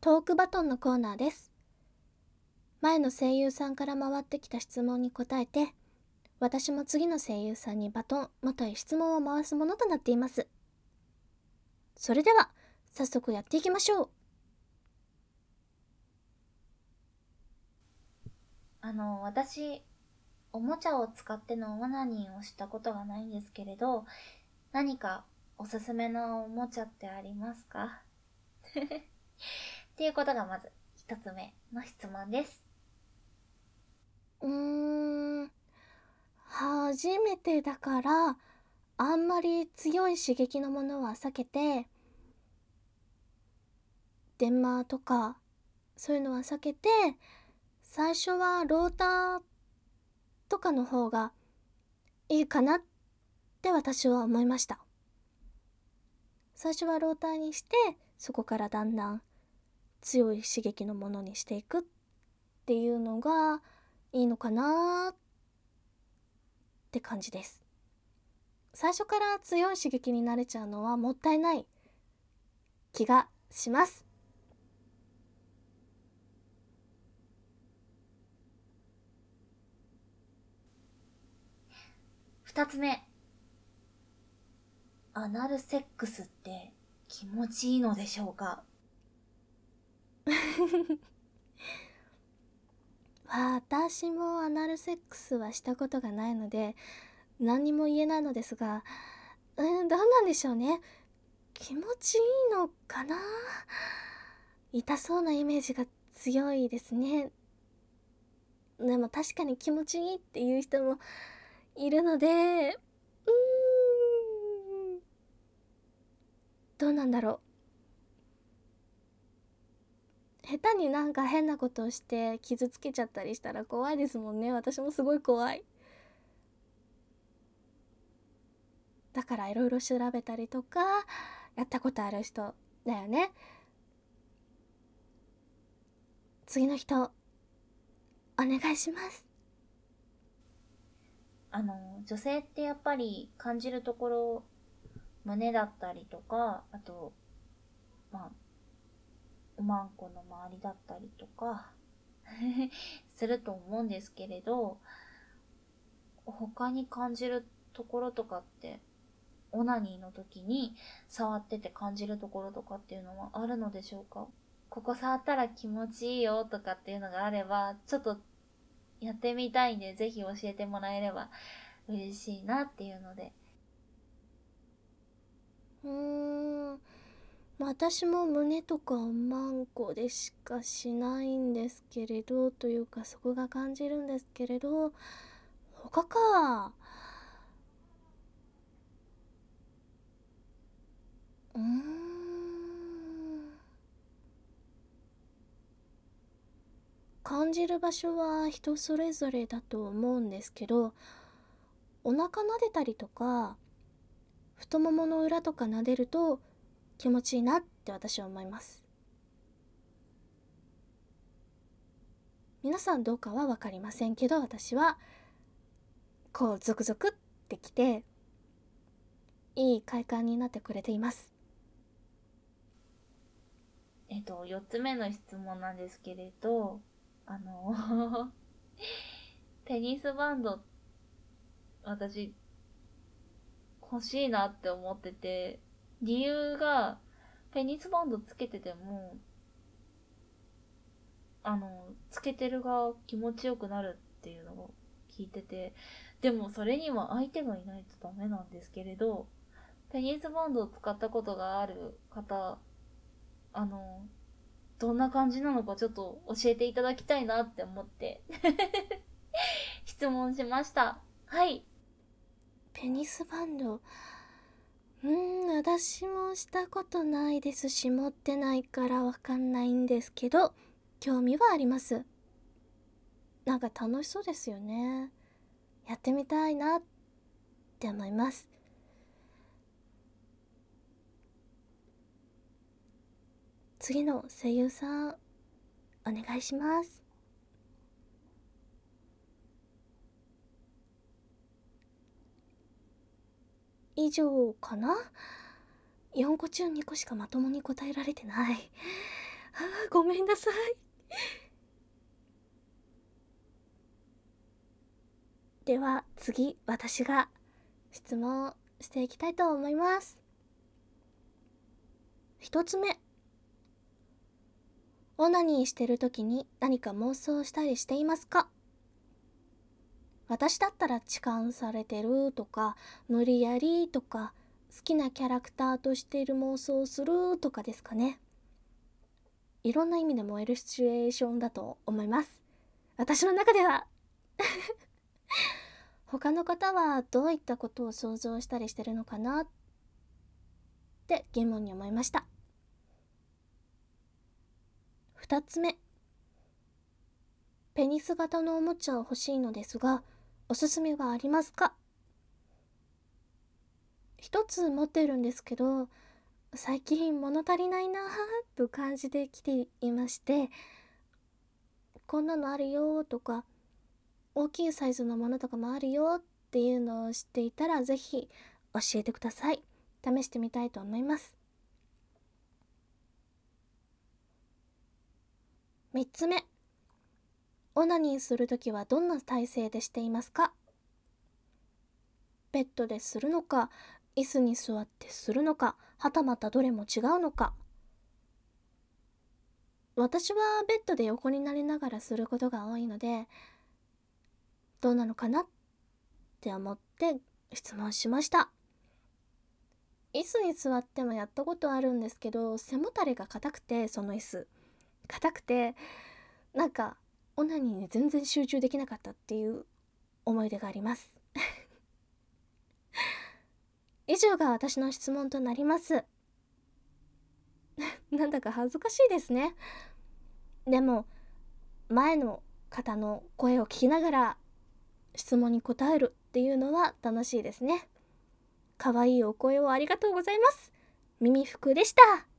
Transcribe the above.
トークバトンのコーナーです。前の声優さんから回ってきた質問に答えて、私も次の声優さんにバトンまたは質問を回すものとなっています。それでは早速やっていきましょう。 私、おもちゃを使ってのオナニーをしたことがないんですけれど、何かおすすめのおもちゃってありますか？っていうことがまず一つ目の質問です。 初めてだからあんまり強い刺激のものは避けて、電マとかそういうのは避けて、最初はローターとかの方がいいかなって私は思いました。最初はローターにして、そこからだんだん強い刺激のものにしていくっていうのがいいのかなって感じです。最初から強い刺激に慣れちゃうのはもったいない気がします。 二つ目、アナルセックスって気持ちいいのでしょうか？ 私もアナルセックスはしたことがないので何にも言えないのですが、どうなんでしょうね。気持ちいいのかな。痛そうなイメージが強いですね。でも確かに気持ちいいっていう人もいるので、どうなんだろう。下手になんか変なことをして傷つけちゃったりしたら怖いですもんね。私もすごい怖い。だからいろいろ調べたりとか、やったことある人だよね。次の人、お願いします。 女性ってやっぱり感じるところ、胸だったりとか、あと、まあ、おまんこの周りだったりとかすると思うんですけれど、他に感じるところとかって、オナニーの時に触ってて感じるところとかっていうのはあるのでしょうか？ここ触ったら気持ちいいよとかっていうのがあれば、ちょっとやってみたいんで、ぜひ教えてもらえれば嬉しいなっていうので。 うーん、私も胸とかおまんこでしかしないんですけれど、というかそこが感じるんですけれど、他か。うーん。感じる場所は人それぞれだと思うんですけど、お腹撫でたりとか、太ももの裏とか撫でると気持ちいいなって私は思います。皆さんどうかは分かりませんけど、私はこうゾクゾクってきていい快感になってくれています。 4つ目の質問なんですけれど、テニスバンド、私、欲しいなって思ってて、理由が、テニスバンドつけてても、つけてるが気持ちよくなるっていうのを聞いてて、でもそれには相手がいないとダメなんですけれど、テニスバンドを使ったことがある方、あの、どんな感じなのかちょっと教えていただきたいなって思って質問しました。はい。 テニスバンド、私もしたことないですし持ってないからわかんないんですけど、興味はあります。なんか楽しそうですよね。やってみたいなって思います。次の声優さん、お願いします。以上かな。4個中2個しかまともに答えられてない。 ごめんなさい。では次、私が質問していきたいと思います。一つ目、オナニーしてる時に何か妄想したりしていますか？私だったら痴漢されてるとか、無理やりとか、好きなキャラクターとしている妄想をするとかですかね。いろんな意味で燃えるシチュエーションだと思います。私の中では他の方はどういったことを想像したりしてるのかなって疑問に思いました。2つ目、ペニス型のおもちゃを欲しいのですが、おすすめはありますか？一つ持ってるんですけど、最近物足りないなぁと感じてきていまして、こんなのあるよとか、大きいサイズのものとかもあるよっていうのを知っていたら、ぜひ教えてください。試してみたいと思います。3つ目、オナニーするときはどんな体勢でしていますか？ベッドでするのか、椅子に座ってするのか、はたまたどれも違うのか。私はベッドで横になりながらすることが多いので、どうなのかなって思って質問しました。椅子に座ってもやったことあるんですけど、背もたれが硬くて、その椅子硬くて、なんかオナニーに全然集中できなかったっていう思い出があります。以上が私の質問となります。なんだか恥ずかしいですね。でも前の方の声を聞きながら質問に答えるっていうのは楽しいですね。可愛いお声をありがとうございます。耳服でした。